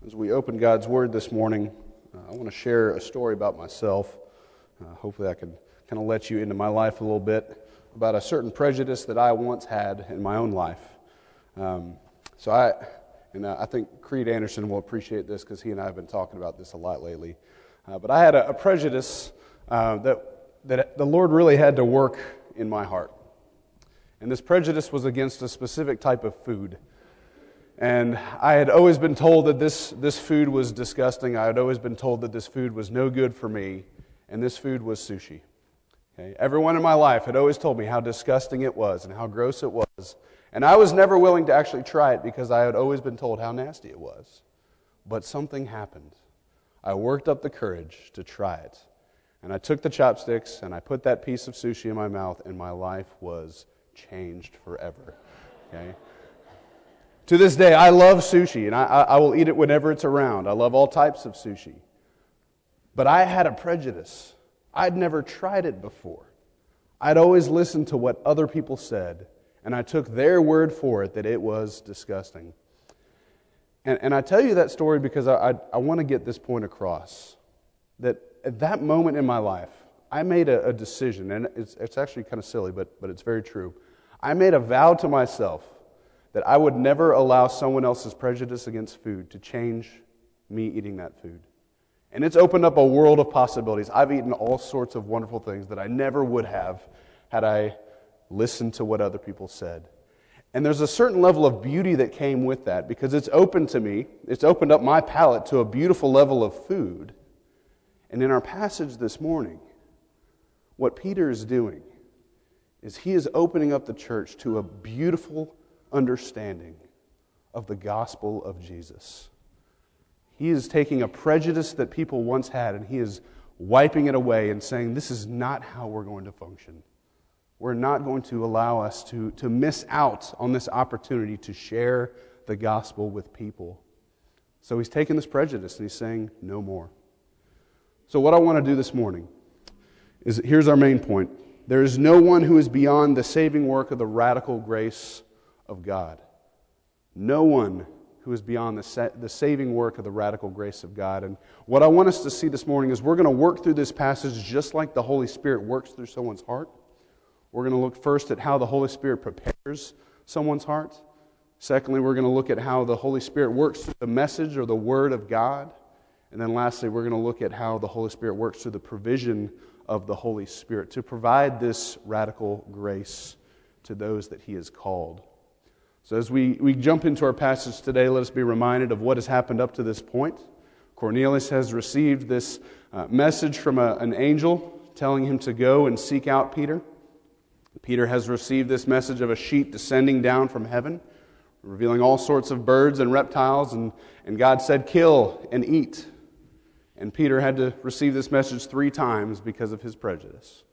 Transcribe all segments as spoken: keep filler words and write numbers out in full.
As we open God's Word this morning, uh, I want to share a story about myself. Uh, hopefully I can kind of let you into my life a little bit about a certain prejudice that I once had in my own life. Um, so I, and uh, I think Creed Anderson will appreciate this because he and I have been talking about this a lot lately. Uh, but I had a, a prejudice uh, that, that the Lord really had to work in my heart. And this prejudice was against a specific type of food. And I had always been told that this, this food was disgusting. I had always been told that this food was no good for me. And this food was sushi. Okay? Everyone in my life had always told me how disgusting it was and how gross it was. And I was never willing to actually try it because I had always been told how nasty it was. But something happened. I worked up the courage to try it. And I took the chopsticks and I put that piece of sushi in my mouth and my life was changed forever. Okay? To this day, I love sushi, and I, I will eat it whenever it's around. I love all types of sushi. But I had a prejudice. I'd never tried it before. I'd always listened to what other people said, and I took their word for it that it was disgusting. And, and I tell you that story because I, I, I want to get this point across. That at that moment in my life, I made a, a decision, and it's, it's actually kind of silly, but, but it's very true. I made a vow to myself that I would never allow someone else's prejudice against food to change me eating that food. And it's opened up a world of possibilities. I've eaten all sorts of wonderful things that I never would have had I listened to what other people said. And there's a certain level of beauty that came with that because it's opened to me, it's opened up my palate to a beautiful level of food. And in our passage this morning, what Peter is doing is he is opening up the church to a beautiful understanding of the gospel of Jesus. He is taking a prejudice that people once had and he is wiping it away and saying, this is not how we're going to function. We're not going to allow us to, to miss out on this opportunity to share the gospel with people. So he's taking this prejudice and he's saying, no more. So what I want to do this morning is, here's our main point. There is no one who is beyond the saving work of the radical grace of God. No one who is beyond the, sa- the saving work of the radical grace of God. And what I want us to see this morning is we're going to work through this passage just like the Holy Spirit works through someone's heart. We're going to look first at how the Holy Spirit prepares someone's heart. Secondly, we're going to look at how the Holy Spirit works through the message or the Word of God. And then lastly, we're going to look at how the Holy Spirit works through the provision of the Holy Spirit to provide this radical grace to those that He has called. So as we, we jump into our passage today, let us be reminded of what has happened up to this point. Cornelius has received this uh, message from a, an angel telling him to go and seek out Peter. Peter has received this message of a sheet descending down from heaven, revealing all sorts of birds and reptiles, and, and God said, kill and eat. And Peter had to receive this message three times because of his prejudice.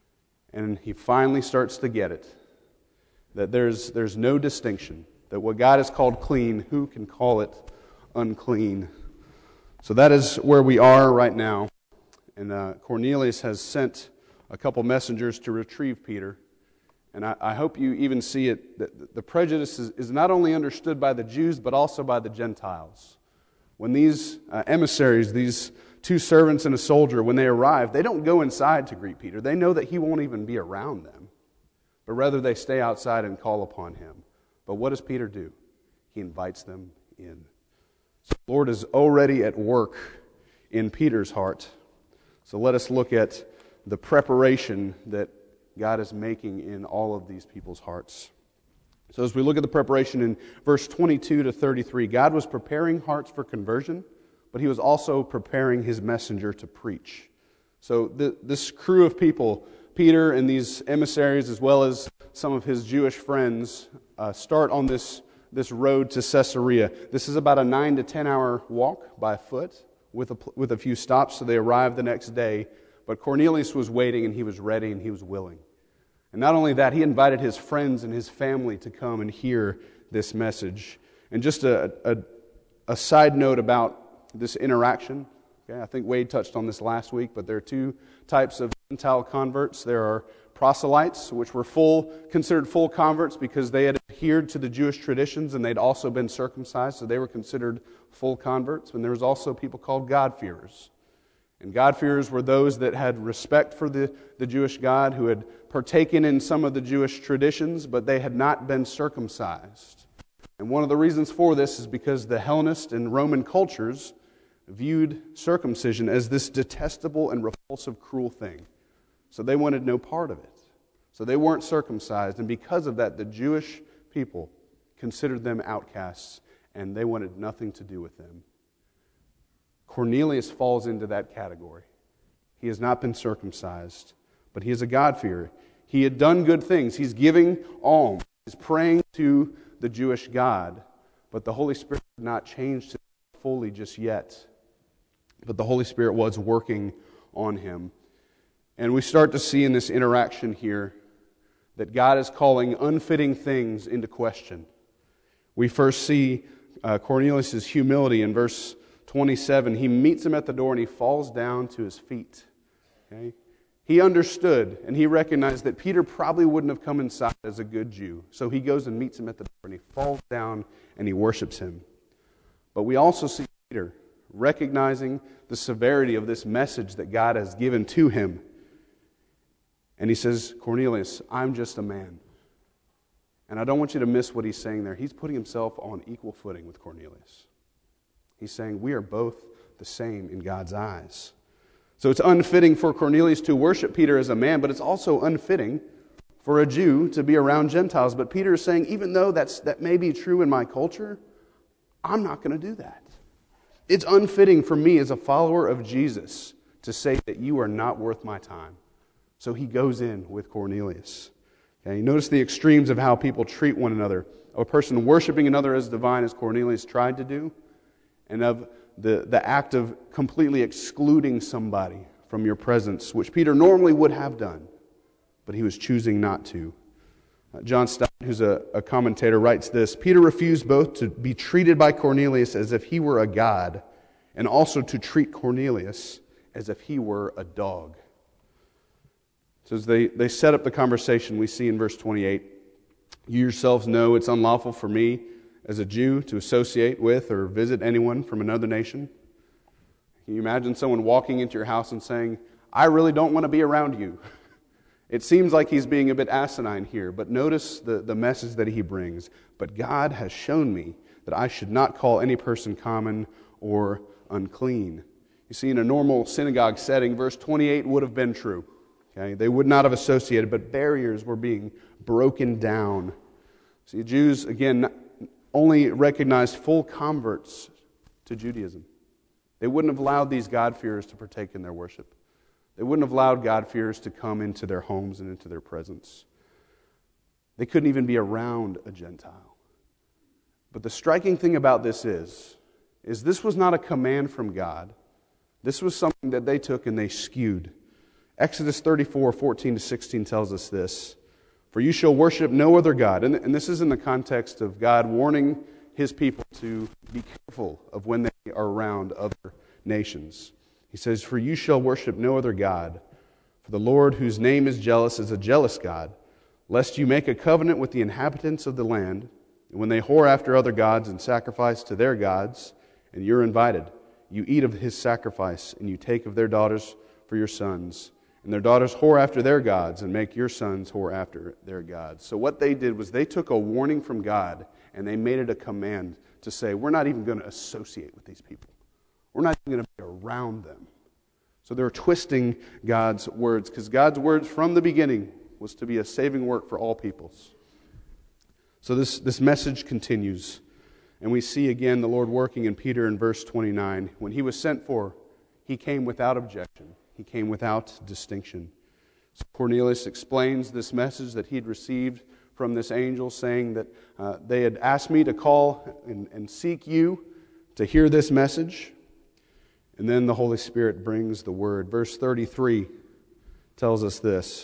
And he finally starts to get it. That there's there's no distinction. That what God has called clean, who can call it unclean? So that is where we are right now. And uh, Cornelius has sent a couple messengers to retrieve Peter. And I, I hope you even see it, that the prejudice is, is not only understood by the Jews, but also by the Gentiles. When these uh, emissaries, these two servants and a soldier, when they arrive, they don't go inside to greet Peter. They know that he won't even be around them. But rather they stay outside and call upon him. But what does Peter do? He invites them in. So the Lord is already at work in Peter's heart. So let us look at the preparation that God is making in all of these people's hearts. So as we look at the preparation in verse twenty-two to thirty-three, God was preparing hearts for conversion, but He was also preparing His messenger to preach. So the, this crew of people, Peter and these emissaries, as well as some of his Jewish friends, uh, start on this, this road to Caesarea. This is about a nine to ten hour walk by foot with a, with a few stops, so they arrive the next day. But Cornelius was waiting, and he was ready, and he was willing. And not only that, he invited his friends and his family to come and hear this message. And just a, a, a side note about this interaction. Okay, I think Wade touched on this last week, but there are two types of Gentile converts. There are proselytes, which were full, considered full converts because they had adhered to the Jewish traditions and they'd also been circumcised, so they were considered full converts. And there was also people called God-fearers. And God-fearers were those that had respect for the, the Jewish God, who had partaken in some of the Jewish traditions, but they had not been circumcised. And one of the reasons for this is because the Hellenist and Roman cultures viewed circumcision as this detestable and repulsive, cruel thing. So they wanted no part of it. So they weren't circumcised, and because of that, the Jewish people considered them outcasts, and they wanted nothing to do with them. Cornelius falls into that category. He has not been circumcised, but he is a God-fearer. He had done good things. He's giving alms. He's praying to the Jewish God, but the Holy Spirit had not changed him fully just yet. But the Holy Spirit was working on him. And we start to see in this interaction here that God is calling unfitting things into question. We first see uh, Cornelius' humility in verse twenty-seven. He meets him at the door and he falls down to his feet. Okay? He understood and he recognized that Peter probably wouldn't have come inside as a good Jew. So he goes and meets him at the door and he falls down and he worships him. But we also see Peter recognizing the severity of this message that God has given to him. And he says, Cornelius, I'm just a man. And I don't want you to miss what he's saying there. He's putting himself on equal footing with Cornelius. He's saying we are both the same in God's eyes. So it's unfitting for Cornelius to worship Peter as a man, but it's also unfitting for a Jew to be around Gentiles. But Peter is saying, even though that's, that may be true in my culture, I'm not going to do that. It's unfitting for me as a follower of Jesus to say that you are not worth my time. So he goes in with Cornelius. Okay, notice the extremes of how people treat one another. A person worshiping another as divine as Cornelius tried to do, and of the, the act of completely excluding somebody from your presence, which Peter normally would have done, but he was choosing not to. Uh, John Stott, who's a, a commentator, writes this: Peter refused both to be treated by Cornelius as if he were a god, and also to treat Cornelius as if he were a dog. So as they, they set up the conversation, we see in verse twenty-eight, you yourselves know it's unlawful for me as a Jew to associate with or visit anyone from another nation. Can you imagine someone walking into your house and saying, I really don't want to be around you? It seems like he's being a bit asinine here, but notice the, the message that he brings. But God has shown me that I should not call any person common or unclean. You see, in a normal synagogue setting, verse twenty-eight would have been true. Okay? They would not have associated, but barriers were being broken down. See, Jews, again, only recognized full converts to Judaism. They wouldn't have allowed these God-fearers to partake in their worship. They wouldn't have allowed God-fearers to come into their homes and into their presence. They couldn't even be around a Gentile. But the striking thing about this is, is this was not a command from God. This was something that they took and they skewed. Exodus thirty-four, fourteen to sixteen tells us this. For you shall worship no other God. And, and this is in the context of God warning His people to be careful of when they are around other nations. He says, for you shall worship no other God. For the Lord, whose name is jealous, is a jealous God, lest you make a covenant with the inhabitants of the land, and when they whore after other gods and sacrifice to their gods, and you're invited, you eat of his sacrifice, and you take of their daughters for your sons, and their daughters whore after their gods, and make your sons whore after their gods. So what they did was they took a warning from God, and they made it a command to say, we're not even going to associate with these people. We're not even going to be around them. So they're twisting God's words, because God's words from the beginning was to be a saving work for all peoples. So this, this message continues. And we see again the Lord working in Peter in verse twenty-nine. When he was sent for, he came without objection. He came without distinction. So Cornelius explains this message that he had received from this angel, saying that uh, they had asked me to call and, and seek you to hear this message. And then the Holy Spirit brings the word. Verse thirty-three tells us this.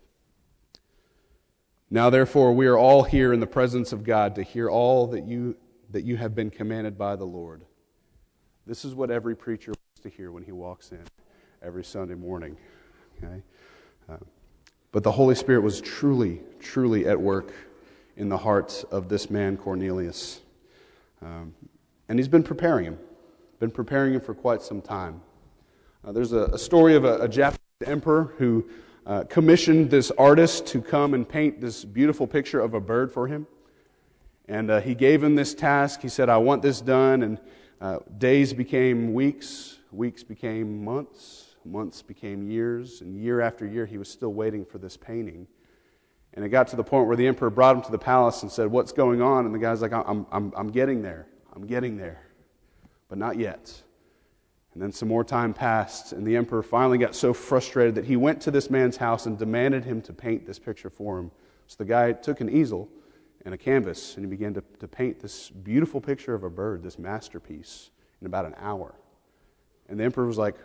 Now therefore we are all here in the presence of God to hear all that you that you have been commanded by the Lord. This is what every preacher wants to hear when he walks in every Sunday morning. Okay? Uh, But the Holy Spirit was truly, truly at work in the heart of this man, Cornelius. Um, and he's been preparing him, been preparing him for quite some time. Uh, there's a, a story of a, a Japanese emperor who uh, commissioned this artist to come and paint this beautiful picture of a bird for him. And uh, he gave him this task. He said, I want this done. And uh, days became weeks, weeks became months, months became years, and year after year he was still waiting for this painting. And it got to the point where the emperor brought him to the palace and said, what's going on? And the guy's like, I'm, I'm, I'm getting there. I'm getting there. But not yet. And then some more time passed, and the emperor finally got so frustrated that he went to this man's house and demanded him to paint this picture for him. So the guy took an easel and a canvas, and he began to, to paint this beautiful picture of a bird, this masterpiece, in about an hour. And the emperor was like,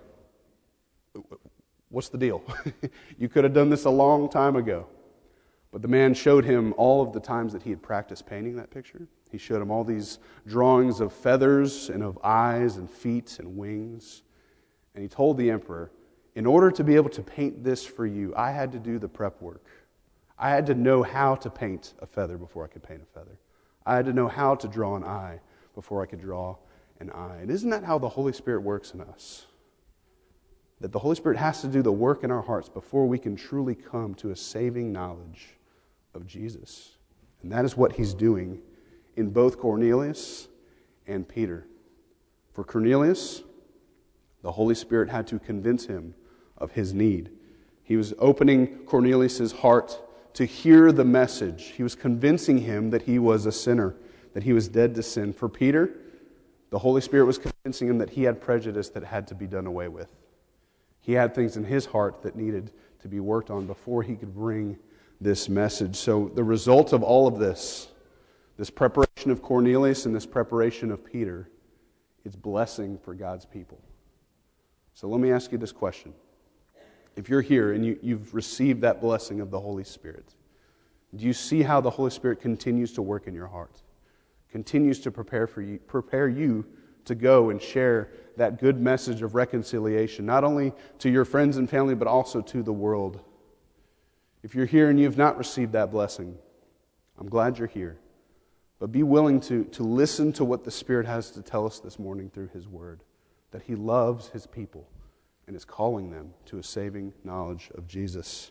what's the deal? You could have done this a long time ago. But the man showed him all of the times that he had practiced painting that picture. He showed him all these drawings of feathers and of eyes and feet and wings. And he told the emperor, in order to be able to paint this for you, I had to do the prep work. I had to know how to paint a feather before I could paint a feather. I had to know how to draw an eye before I could draw an eye. And isn't that how the Holy Spirit works in us? That the Holy Spirit has to do the work in our hearts before we can truly come to a saving knowledge of Jesus. And that is what he's doing in both Cornelius and Peter. For Cornelius, the Holy Spirit had to convince him of his need. He was opening Cornelius' heart to hear the message. He was convincing him that he was a sinner, that he was dead to sin. For Peter, the Holy Spirit was convincing him that he had prejudice that had to be done away with. He had things in his heart that needed to be worked on before he could bring this message. So the result of all of this, this preparation of Cornelius and this preparation of Peter, is blessing for God's people. So let me ask you this question. If you're here and you, you've received that blessing of the Holy Spirit, do you see how the Holy Spirit continues to work in your heart? Continues to prepare for you, prepare you to go and share that good message of reconciliation, not only to your friends and family, but also to the world. If you're here and you've not received that blessing, I'm glad you're here. But be willing to, to listen to what the Spirit has to tell us this morning through His Word, that He loves His people and is calling them to a saving knowledge of Jesus.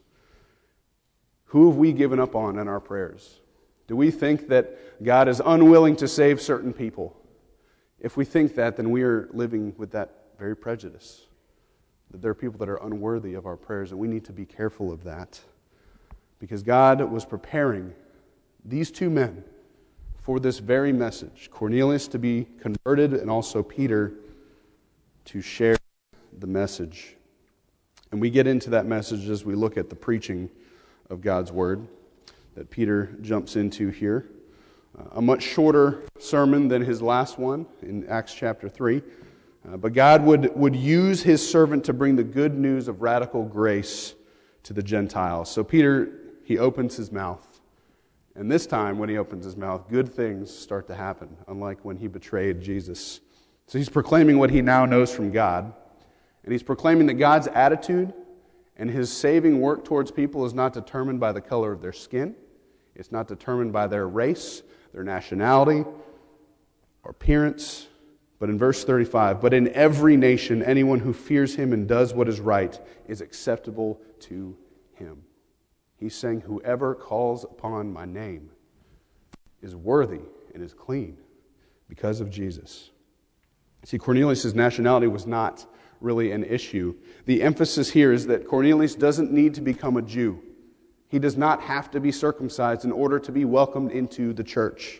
Who have we given up on in our prayers? Do we think that God is unwilling to save certain people? If we think that, then we are living with that very prejudice, that there are people that are unworthy of our prayers, and we need to be careful of that. Because God was preparing these two men for this very message, Cornelius to be converted and also Peter to share the message. And we get into that message as we look at the preaching of God's Word that Peter jumps into here. Uh, a much shorter sermon than his last one in Acts chapter three. Uh, but God would, would use His servant to bring the good news of radical grace to the Gentiles. So Peter, he opens his mouth. And this time, when he opens his mouth, good things start to happen, unlike when he betrayed Jesus. So he's proclaiming what he now knows from God. And he's proclaiming that God's attitude and His saving work towards people is not determined by the color of their skin. It's not determined by their race, their nationality, or appearance. But in verse thirty-five, but in every nation, anyone who fears Him and does what is right is acceptable to Him. He's saying, whoever calls upon my name is worthy and is clean because of Jesus. See, Cornelius' nationality was not really an issue. The emphasis here is that Cornelius doesn't need to become a Jew. He does not have to be circumcised in order to be welcomed into the church.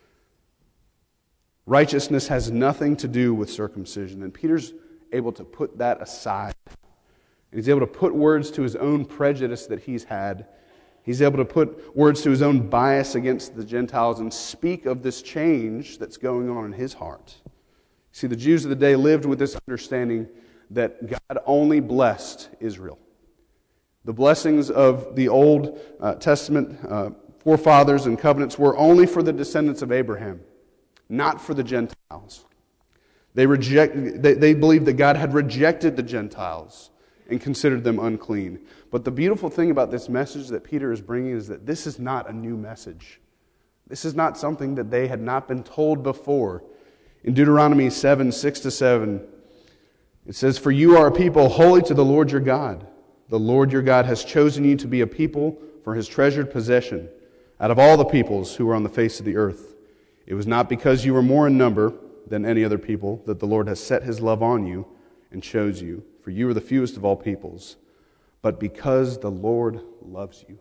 Righteousness has nothing to do with circumcision, and Peter's able to put that aside. And he's able to put words to his own prejudice that he's had. He's able to put words to his own bias against the Gentiles and speak of this change that's going on in his heart. See, the Jews of the day lived with this understanding that God only blessed Israel. The blessings of the Old uh, Testament uh, forefathers and covenants were only for the descendants of Abraham, not for the Gentiles. They reject. They, they believed that God had rejected the Gentiles and considered them unclean. But the beautiful thing about this message that Peter is bringing is that this is not a new message. This is not something that they had not been told before. In Deuteronomy seven, six to seven, it says, "For you are a people holy to the Lord your God. The Lord your God has chosen you to be a people for His treasured possession out of all the peoples who are on the face of the earth. It was not because you were more in number than any other people that the Lord has set His love on you and chose you, for you are the fewest of all peoples, but because the Lord loves you."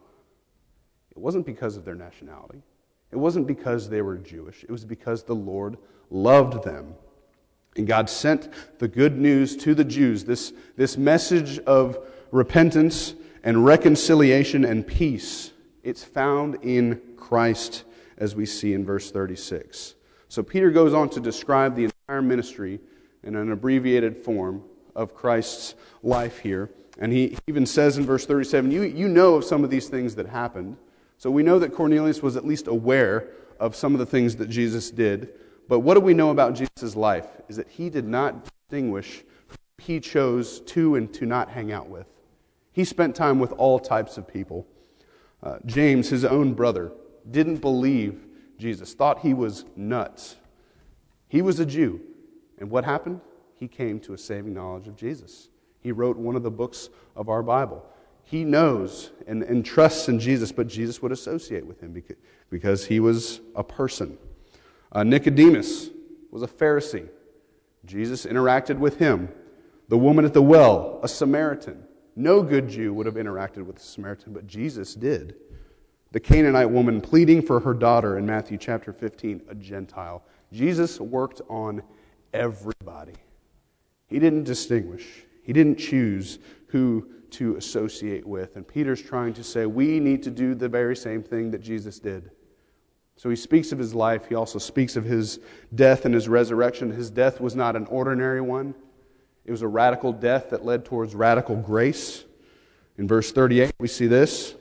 It wasn't because of their nationality. It wasn't because they were Jewish. It was because the Lord loved them. And God sent the good news to the Jews, this, this message of repentance and reconciliation and peace. It's found in Christ, as we see in verse thirty-six. So Peter goes on to describe the entire ministry in an abbreviated form of Christ's life here. And he even says in verse thirty-seven, you, you know of some of these things that happened. So we know that Cornelius was at least aware of some of the things that Jesus did. But what do we know about Jesus' life? Is that he did not distinguish who he chose to and to not hang out with. He spent time with all types of people. Uh, James, his own brother, didn't believe Jesus, thought he was nuts. He was a Jew. And what happened? He came to a saving knowledge of Jesus. He wrote one of the books of our Bible. He knows and, and trusts in Jesus, but Jesus would associate with him because, because he was a person. Uh, Nicodemus was a Pharisee. Jesus interacted with him. The woman at the well, a Samaritan. No good Jew would have interacted with a Samaritan, but Jesus did. The Canaanite woman pleading for her daughter in Matthew chapter fifteen, a Gentile. Jesus worked on everybody. He didn't distinguish. He didn't choose who to associate with. And Peter's trying to say we need to do the very same thing that Jesus did. So he speaks of his life. He also speaks of his death and his resurrection. His death was not an ordinary one. It was a radical death that led towards radical grace. In verse thirty-eight, we see this.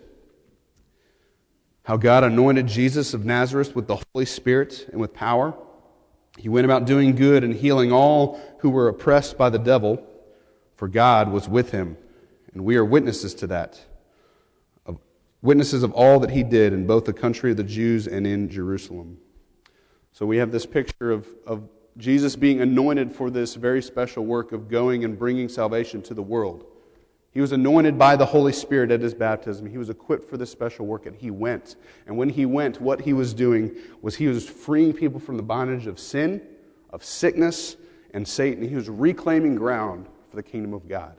How God anointed Jesus of Nazareth with the Holy Spirit and with power. He went about doing good and healing all who were oppressed by the devil, for God was with him. And we are witnesses to that. Witnesses of all that he did in both the country of the Jews and in Jerusalem. So we have this picture of, of Jesus being anointed for this very special work of going and bringing salvation to the world. He was anointed by the Holy Spirit at his baptism. He was equipped for this special work, and he went. And when he went, what he was doing was he was freeing people from the bondage of sin, of sickness, and Satan. He was reclaiming ground for the kingdom of God.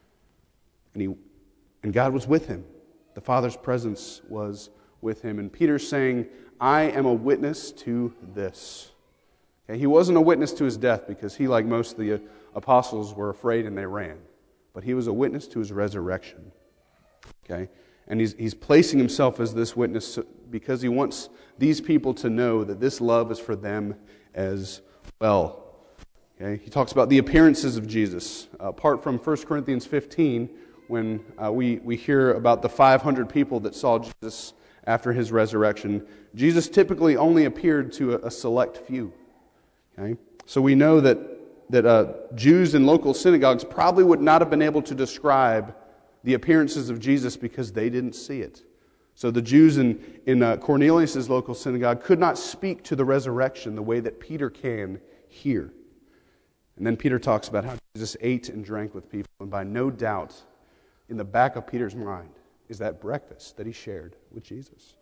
And he, and God was with him. The Father's presence was with him. And Peter's saying, I am a witness to this. Okay, he wasn't a witness to his death because he, like most of the apostles, were afraid and they ran. But he was a witness to his resurrection. Okay? And he's, he's placing himself as this witness because he wants these people to know that this love is for them as well. Okay? He talks about the appearances of Jesus. Uh, apart from First Corinthians fifteen, when uh, we, we hear about the five hundred people that saw Jesus after his resurrection, Jesus typically only appeared to a, a select few. Okay? So we know that that uh, Jews in local synagogues probably would not have been able to describe the appearances of Jesus because they didn't see it. So the Jews in, in uh, Cornelius' local synagogue could not speak to the resurrection the way that Peter can here. And then Peter talks about how Jesus ate and drank with people, and by no doubt, in the back of Peter's mind is that breakfast that he shared with Jesus.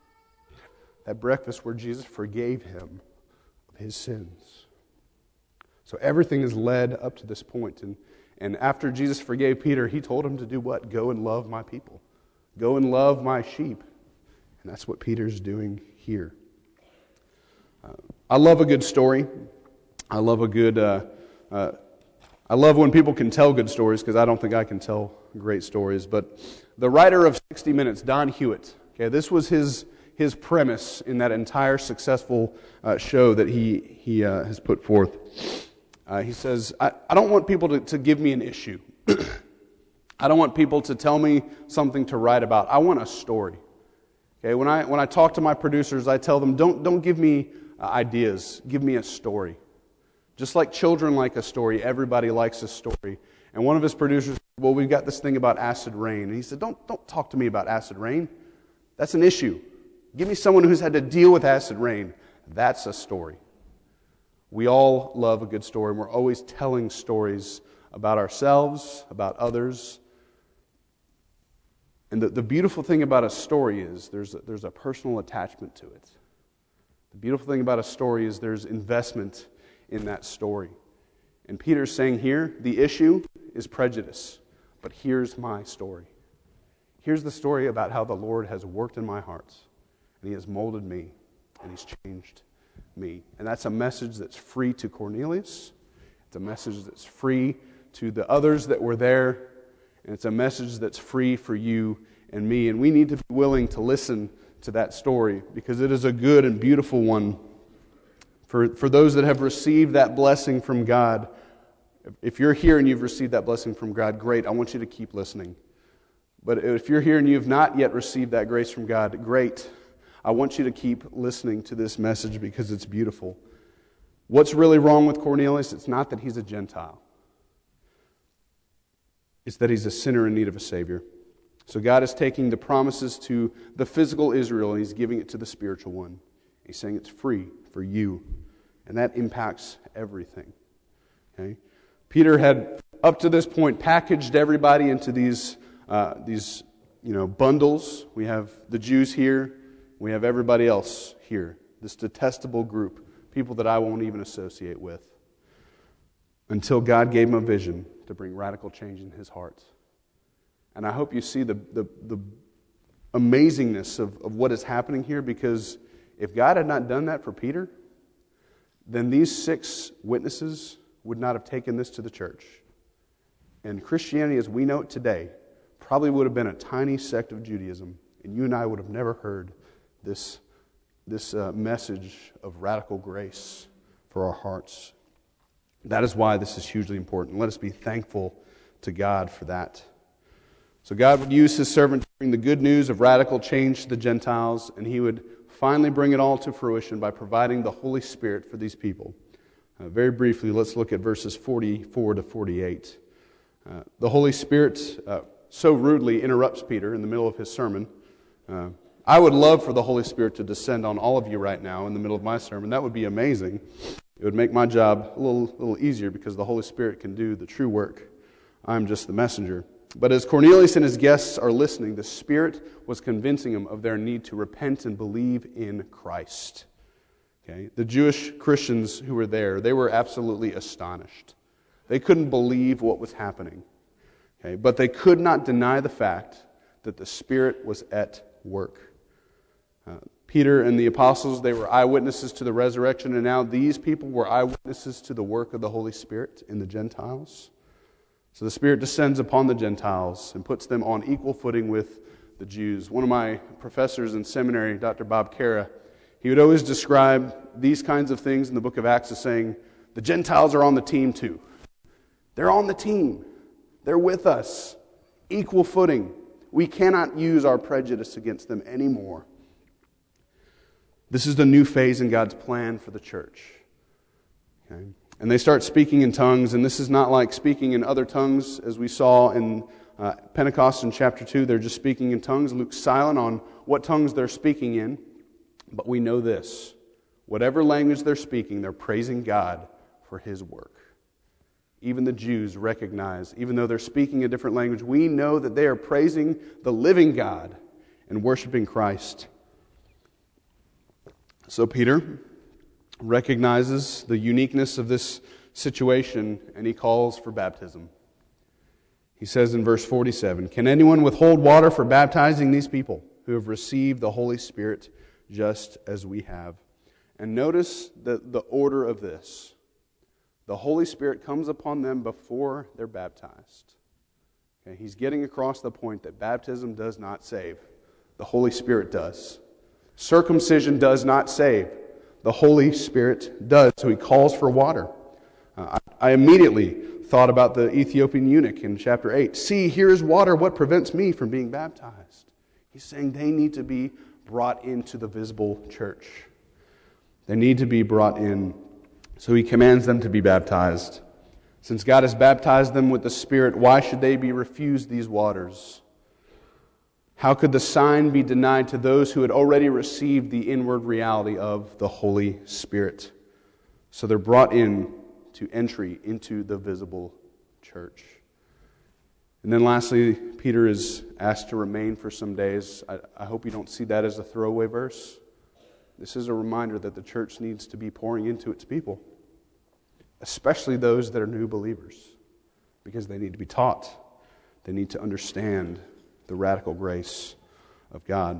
That breakfast where Jesus forgave him of his sins. So everything is led up to this point. And, and after Jesus forgave Peter, he told him to do what? Go and love my people. Go and love my sheep. And that's what Peter's doing here. Uh, I love a good story. I love a good... Uh, uh, I love when people can tell good stories because I don't think I can tell great stories. But the writer of sixty minutes, Don Hewitt, okay, this was his his premise in that entire successful uh, show that he, he uh, has put forth. Uh, he says, I, I don't want people to, to give me an issue. I don't want people to tell me something to write about. I want a story. Okay, when I when I talk to my producers, I tell them, don't don't give me uh, ideas. Give me a story. Just like children like a story, everybody likes a story. And one of his producers said, well, we've got this thing about acid rain. And he said, don't, don't talk to me about acid rain. That's an issue. Give me someone who's had to deal with acid rain. That's a story. We all love a good story, and we're always telling stories about ourselves, about others. And the, the beautiful thing about a story is there's a, there's a personal attachment to it. The beautiful thing about a story is there's investment in that story. And Peter's saying here, the issue is prejudice. But here's my story. Here's the story about how the Lord has worked in my heart. And He has molded me. And He's changed me. And that's a message that's free to Cornelius. It's a message that's free to the others that were there. And it's a message that's free for you and me. And we need to be willing to listen to that story because it is a good and beautiful one. For, for those that have received that blessing from God, if you're here and you've received that blessing from God, great, I want you to keep listening. But if you're here and you've not yet received that grace from God, great, I want you to keep listening to this message because it's beautiful. What's really wrong with Cornelius? It's not that he's a Gentile. It's that he's a sinner in need of a Savior. So God is taking the promises to the physical Israel and He's giving it to the spiritual one. He's saying it's free for you. And that impacts everything. Okay? Peter had, up to this point, packaged everybody into these, uh, these you know, bundles. We have the Jews here. We have everybody else here. This detestable group. People that I won't even associate with. Until God gave him a vision to bring radical change in his heart. And I hope you see the, the, the amazingness of, of what is happening here, because if God had not done that for Peter, then these six witnesses would not have taken this to the church. And Christianity as we know it today probably would have been a tiny sect of Judaism, and you and I would have never heard this, this uh, message of radical grace for our hearts. That is why this is hugely important. Let us be thankful to God for that. So God would use His servant to bring the good news of radical change to the Gentiles, and He would finally bring it all to fruition by providing the Holy Spirit for these people. Uh, very briefly, let's look at verses forty-four to forty-eight. Uh, the Holy Spirit uh, so rudely interrupts Peter in the middle of his sermon. Uh, I would love for the Holy Spirit to descend on all of you right now in the middle of my sermon. That would be amazing. It would make my job a little, little easier because the Holy Spirit can do the true work. I'm just the messenger. But as Cornelius and his guests are listening, the Spirit was convincing them of their need to repent and believe in Christ. Okay? The Jewish Christians who were there, they were absolutely astonished. They couldn't believe what was happening. Okay? But they could not deny the fact that the Spirit was at work. Uh, Peter and the apostles, they were eyewitnesses to the resurrection, and now these people were eyewitnesses to the work of the Holy Spirit in the Gentiles. So the Spirit descends upon the Gentiles and puts them on equal footing with the Jews. One of my professors in seminary, Doctor Bob Cara, he would always describe these kinds of things in the book of Acts as saying, the Gentiles are on the team too. They're on the team. They're with us. Equal footing. We cannot use our prejudice against them anymore. This is the new phase in God's plan for the church. Okay? And they start speaking in tongues, and this is not like speaking in other tongues as we saw in uh, Pentecost in chapter two. They're just speaking in tongues. Luke's silent on what tongues they're speaking in. But we know this. Whatever language they're speaking, they're praising God for His work. Even the Jews recognize, even though they're speaking a different language, we know that they are praising the living God and worshiping Christ. So Peter recognizes the uniqueness of this situation, and he calls for baptism. He says in verse forty-seven, "Can anyone withhold water for baptizing these people who have received the Holy Spirit just as we have?" And notice the, the order of this. The Holy Spirit comes upon them before they're baptized. Okay, he's getting across the point that baptism does not save. The Holy Spirit does. Circumcision does not save. The Holy Spirit does. So he calls for water. Uh, I, I immediately thought about the Ethiopian eunuch in chapter eight. See, here is water. What prevents me from being baptized? He's saying they need to be brought into the visible church. They need to be brought in. So he commands them to be baptized. Since God has baptized them with the Spirit, why should they be refused these waters? How could the sign be denied to those who had already received the inward reality of the Holy Spirit? So they're brought in to entry into the visible church. And then lastly, Peter is asked to remain for some days. I, I hope you don't see that as a throwaway verse. This is a reminder that the church needs to be pouring into its people, especially those that are new believers, because they need to be taught. They need to understand the radical grace of God.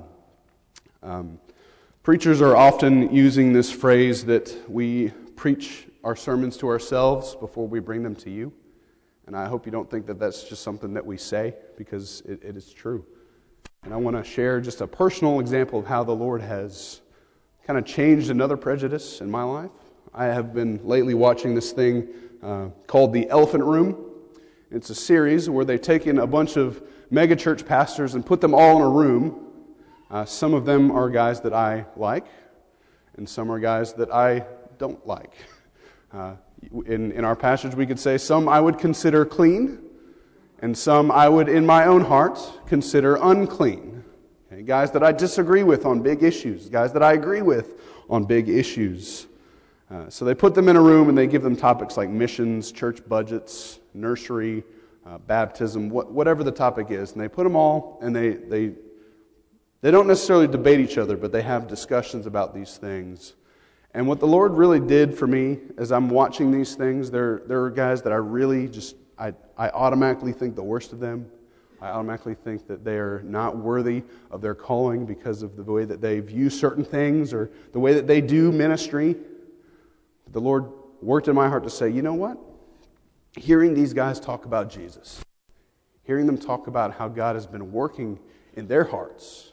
Um, preachers are often using this phrase that we preach our sermons to ourselves before we bring them to you. And I hope you don't think that that's just something that we say, because it, it is true. And I want to share just a personal example of how the Lord has kind of changed another prejudice in my life. I have been lately watching this thing uh, called The Elephant Room. It's a series where they've taken a bunch of megachurch pastors and put them all in a room. Uh, some of them are guys that I like, and some are guys that I don't like. Uh, in, in our passage, we could say some I would consider clean, and some I would, in my own heart, consider unclean. Okay, guys that I disagree with on big issues, guys that I agree with on big issues. Uh, so they put them in a room and they give them topics like missions, church budgets, nursery, uh, baptism, what, whatever the topic is. And they put them all, and they, they they don't necessarily debate each other, but they have discussions about these things. And what the Lord really did for me as I'm watching these things, there, there are guys that I really just, I, I automatically think the worst of them. I automatically think that they are not worthy of their calling because of the way that they view certain things or the way that they do ministry. The Lord worked in my heart to say, you know what? Hearing these guys talk about Jesus, hearing them talk about how God has been working in their hearts,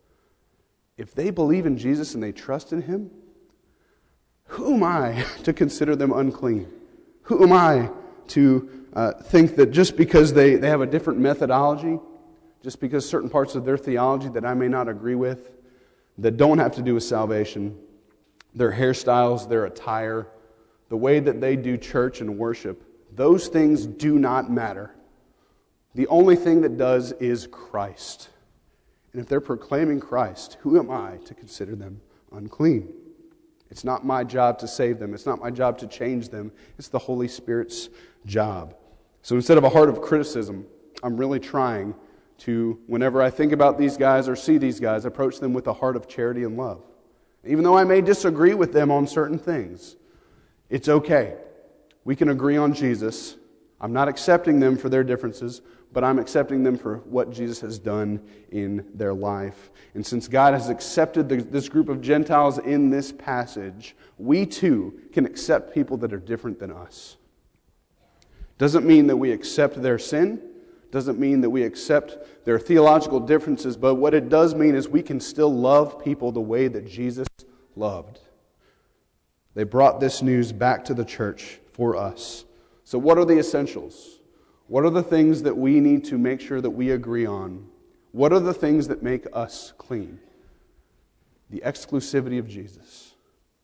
if they believe in Jesus and they trust in Him, who am I to consider them unclean? Who am I to uh, think that just because they, they have a different methodology, just because certain parts of their theology that I may not agree with, that don't have to do with salvation, their hairstyles, their attire, the way that they do church and worship, those things do not matter. The only thing that does is Christ. And if they're proclaiming Christ, who am I to consider them unclean? It's not my job to save them. It's not my job to change them. It's the Holy Spirit's job. So instead of a heart of criticism, I'm really trying to, whenever I think about these guys or see these guys, approach them with a heart of charity and love. Even though I may disagree with them on certain things, it's okay. We can agree on Jesus. I'm not accepting them for their differences, but I'm accepting them for what Jesus has done in their life. And since God has accepted the, this group of Gentiles in this passage, we too can accept people that are different than us. Doesn't mean that we accept their sin. Doesn't mean that we accept their theological differences. But what it does mean is we can still love people the way that Jesus loved. They brought this news back to the church for us. So what are the essentials? What are the things that we need to make sure that we agree on? What are the things that make us clean? The exclusivity of Jesus.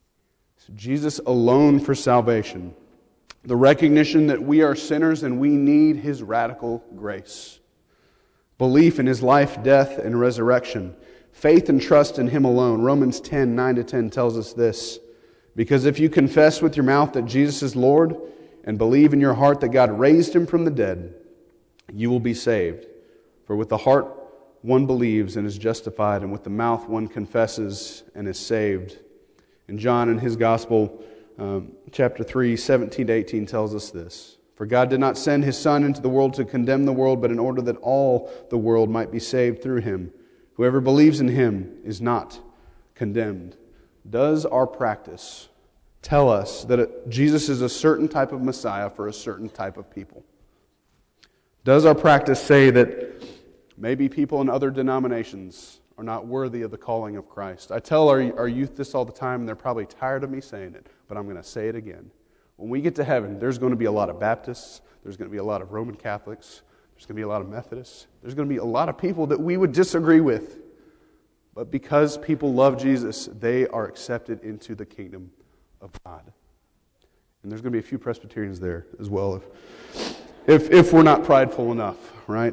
So Jesus alone for salvation. The recognition that we are sinners and we need His radical grace. Belief in His life, death, and resurrection. Faith and trust in Him alone. Romans ten, nine to ten tells us this. Because if you confess with your mouth that Jesus is Lord and believe in your heart that God raised Him from the dead, you will be saved. For with the heart one believes and is justified, and with the mouth one confesses and is saved. And John in his Gospel, um, chapter three, seventeen to eighteen tells us this. For God did not send His Son into the world to condemn the world, but in order that all the world might be saved through Him. Whoever believes in Him is not condemned. Does our practice tell us that Jesus is a certain type of Messiah for a certain type of people? Does our practice say that maybe people in other denominations are not worthy of the calling of Christ? I tell our, our youth this all the time, and they're probably tired of me saying it, but I'm going to say it again. When we get to heaven, there's going to be a lot of Baptists, there's going to be a lot of Roman Catholics, there's going to be a lot of Methodists, there's going to be a lot of people that we would disagree with. But because people love Jesus, they are accepted into the kingdom of God. And there's going to be a few Presbyterians there as well if, if, if we're not prideful enough, right?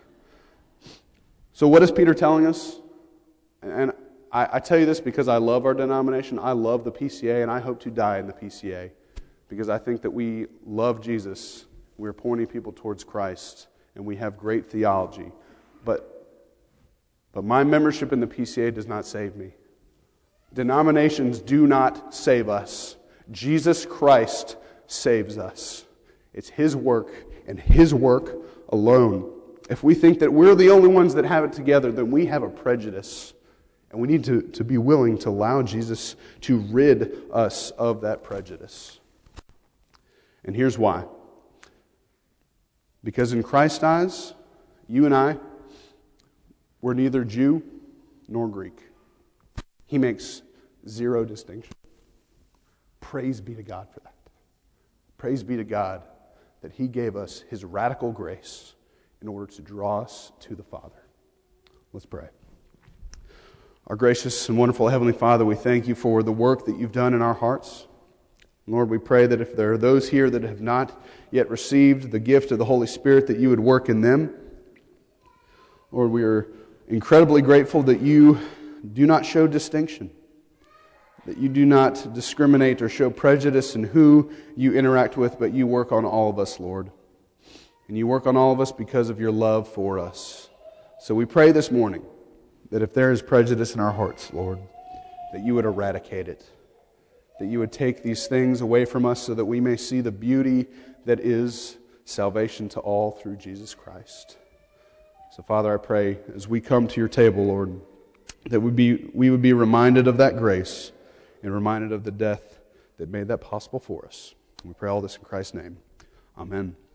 So what is Peter telling us? And I, I tell you this because I love our denomination. I love the P C A, and I hope to die in the P C A because I think that we love Jesus. We're pointing people towards Christ, and we have great theology. But, but my membership in the P C A does not save me. Denominations do not save us. Jesus Christ saves us. It's His work and His work alone. If we think that we're the only ones that have it together, then we have a prejudice. And we need to, to be willing to allow Jesus to rid us of that prejudice. And here's why. Because in Christ's eyes, you and I, we're neither Jew nor Greek. He makes zero distinction. Praise be to God for that. Praise be to God that He gave us His radical grace in order to draw us to the Father. Let's pray. Our gracious and wonderful Heavenly Father, we thank You for the work that You've done in our hearts. Lord, we pray that if there are those here that have not yet received the gift of the Holy Spirit, that You would work in them. Lord, we are incredibly grateful that You do not show distinction, that You do not discriminate or show prejudice in who You interact with, but You work on all of us, Lord. And You work on all of us because of Your love for us. So we pray this morning that if there is prejudice in our hearts, Lord, that You would eradicate it, that You would take these things away from us so that we may see the beauty that is salvation to all through Jesus Christ. So, Father, I pray as we come to Your table, Lord, that we be we would be reminded of that grace and reminded of the death that made that possible for us. We pray all this in Christ's name. Amen.